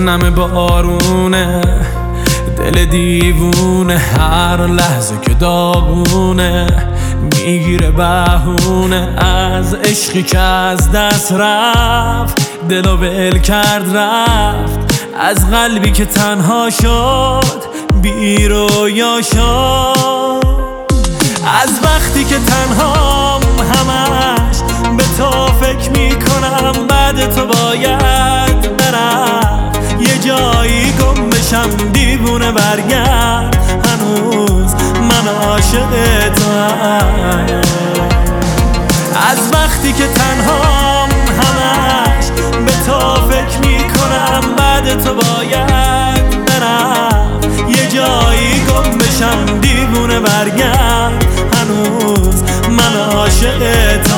نم بارونه، دل دیوونه هر لحظه که داغونه، میگیره بهونه از عشقی که از دست رفت، دلو ول کرد رفت، از قلبی که تنها شد بی رویا شد. از وقتی که تنهام همش به تو فکر میکنم، بعد تو باید برم یه جایی گم بشم، دیوونه برگرد هنوز من عاشق توام. از وقتی که تنهام همش به تو فکر میکنم، بعد تو باید برم یه جایی گم بشم، دیوونه برگرد هنوز من عاشق توام.